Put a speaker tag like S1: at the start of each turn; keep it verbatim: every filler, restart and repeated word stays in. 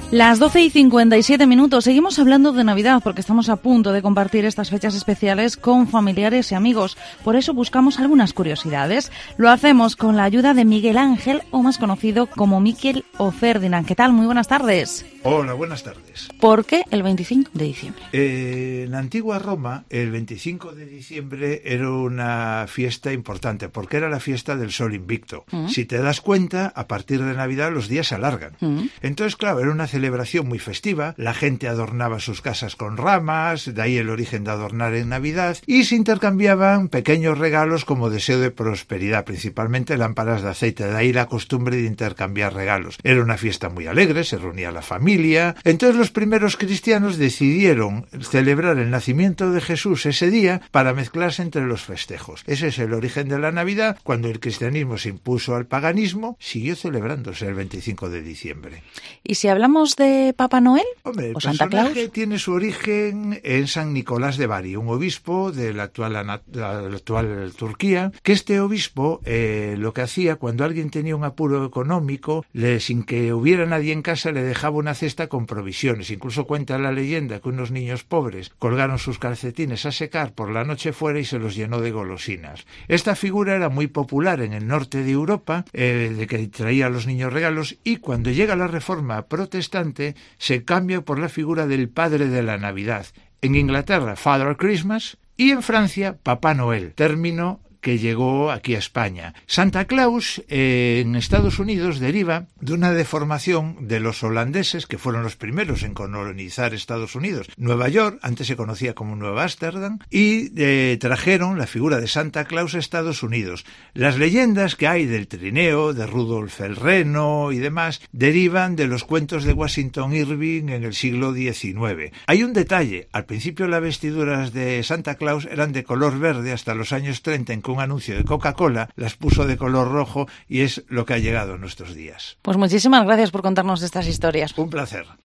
S1: Las doce y cincuenta y siete minutos. Seguimos hablando de Navidad porque estamos a punto de compartir estas fechas especiales con familiares y amigos. Por eso buscamos algunas curiosidades. Lo hacemos con la ayuda de Miguel Ángel, o más conocido como Miquel o Ferdinand. ¿Qué tal? Muy buenas tardes.
S2: Hola, buenas tardes.
S1: ¿Por qué el veinticinco de diciembre?
S2: Eh, en la antigua Roma, el veinticinco de diciembre era una fiesta importante porque era la fiesta del sol invicto. Mm. Si te das cuenta, a partir de Navidad los días se alargan. Mm. Entonces, claro, era una celebración muy festiva, la gente adornaba sus casas con ramas, de ahí el origen de adornar en Navidad, y se intercambiaban pequeños regalos como deseo de prosperidad, principalmente lámparas de aceite, de ahí la costumbre de intercambiar regalos. Era una fiesta muy alegre, se reunía la familia. Entonces los primeros cristianos decidieron celebrar el nacimiento de Jesús ese día para mezclarse entre los festejos. Ese es el origen de la Navidad. Cuando el cristianismo se impuso al paganismo, siguió celebrándose el veinticinco de diciembre.
S1: ¿Y si hablamos de Papá Noel?
S2: Hombre, el
S1: ¿O Santa Claus?
S2: personaje tiene su origen en San Nicolás de Bari, un obispo de la actual, la, la actual Turquía, que este obispo eh, lo que hacía cuando alguien tenía un apuro económico, le, sin que hubiera nadie en casa, le dejaba una cesta con provisiones. Incluso cuenta la leyenda que unos niños pobres colgaron sus calcetines a secar por la noche fuera y se los llenó de golosinas. Esta figura era muy popular en el norte de Europa, eh, de que traía a los niños regalos, y cuando llega la Reforma protestante se cambia por la figura del padre de la Navidad. En Inglaterra, Father Christmas, y en Francia, Papá Noel, término que llegó aquí a España. Santa Claus eh, en Estados Unidos deriva de una deformación de los holandeses, que fueron los primeros en colonizar Estados Unidos. Nueva York, antes se conocía como Nueva Ámsterdam, y eh, trajeron la figura de Santa Claus a Estados Unidos. Las leyendas que hay del trineo, de Rudolf el Reno y demás, derivan de los cuentos de Washington Irving en el siglo diecinueve. Hay un detalle: al principio las vestiduras de Santa Claus eran de color verde hasta los años treinta, en que un anuncio de Coca-Cola las puso de color rojo, y es lo que ha llegado a nuestros días.
S1: Pues muchísimas gracias por contarnos estas historias.
S2: Un placer.